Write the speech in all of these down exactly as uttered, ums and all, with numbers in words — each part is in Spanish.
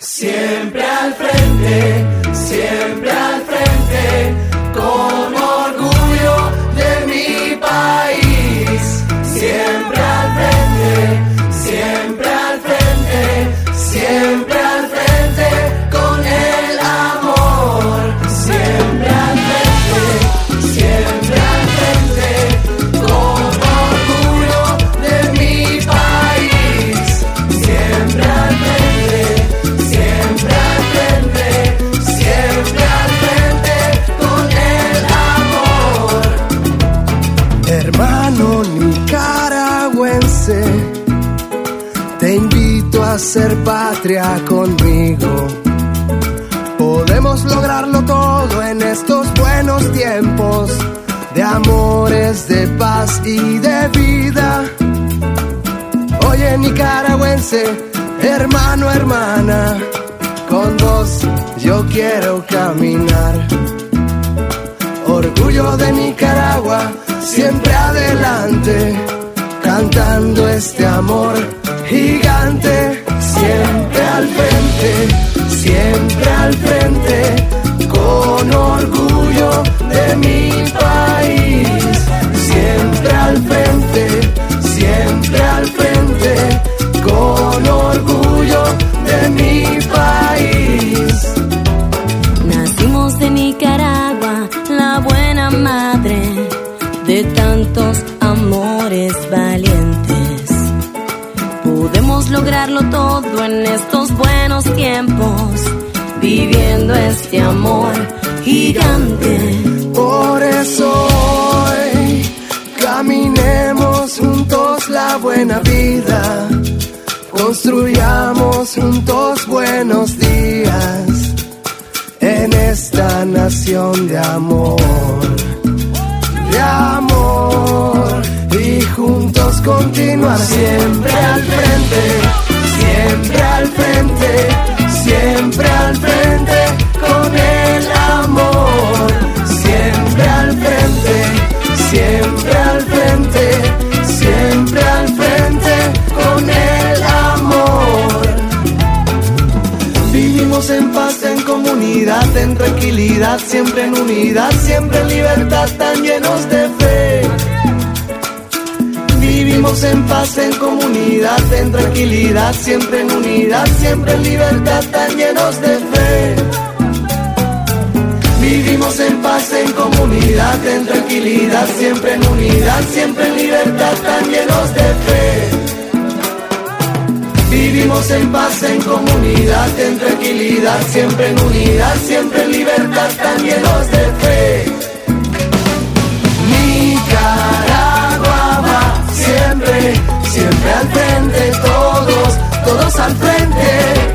Siempre al frente, siempre al frente, con orgullo de mi país. Siempre al frente, siempre al frente, siempre al frente, con el amor. Siempre al frente, siempre al frente, con orgullo de mi país. Siempre al frente. Siempre al frente, siempre al frente, con el amor. Hermano nicaragüense, te invito a ser patria conmigo. Podemos lograrlo todo en estos buenos tiempos de amores, de paz y de vida. Oye nicaragüense, hermano, hermana, con vos yo quiero caminar. Orgullo de Nicaragua, siempre adelante, cantando este amor gigante. Siempre al frente, siempre al frente, con orgullo de mi país. Siempre al frente, siempre al frente, con orgullo de mi país. Nacimos de Nicaragua, la buena madre de tantos amores valientes. Podemos lograrlo todo en estos buenos tiempos, viviendo este amor gigante. Por eso hoy caminemos juntos la buena vida. Construyamos juntos buenos días en esta nación de amor, de amor, y juntos continuar siempre al frente, siempre al frente, siempre al frente, con el amor. Siempre al frente, siempre al frente, siempre al frente, con el amor. Vivimos en paz, en comunidad, en tranquilidad, siempre en unidad, siempre en libertad, tan llenos de fe. Vivimos en paz, en comunidad, en tranquilidad, siempre en unidad, siempre en libertad, tan llenos de fe. Vivimos en paz, en comunidad, en tranquilidad, siempre en unidad, siempre en libertad, tan llenos de fe. Vivimos en paz, en comunidad, en tranquilidad, siempre en unidad, siempre en libertad, tan llenos de fe. Nicaragua va siempre, siempre al frente, todos, todos al frente.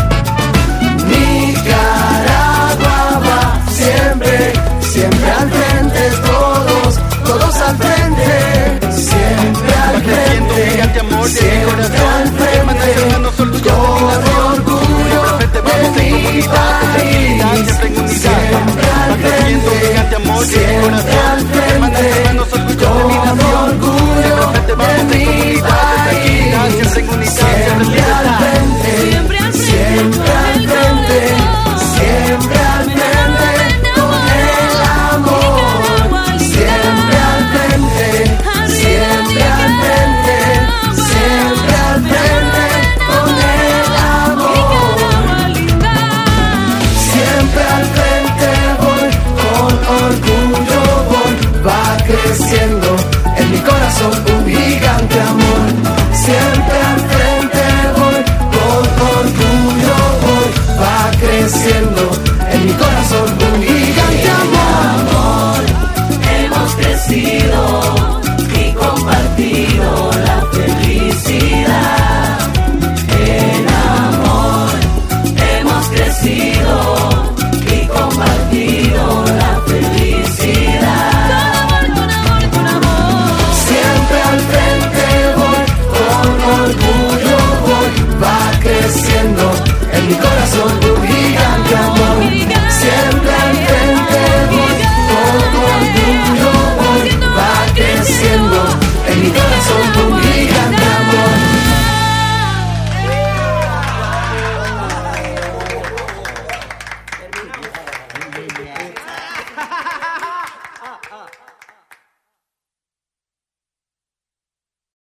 Nicaragua va siempre, siempre al frente, todos, todos al frente. Siempre al frente, siempre al frente, con orgullo de mi país. Siempre al frente, siempre al frente, con orgullo de mi país. Siempre al frente, siempre al frente, siempre al frente, con el amor. Siempre al frente, siempre al frente, siempre al frente, con el amor. Siempre al frente voy, con orgullo voy, va creciendo en mi corazón un gigante amor. Siempre al frente voy, con orgullo voy, va creciendo en mi corazón un gigante amor. Hemos crecido y compartido la felicidad. En amor hemos crecido y compartido la felicidad. Con amor, con amor, con amor. Siempre al frente voy, con orgullo voy, va creciendo en mi corazón.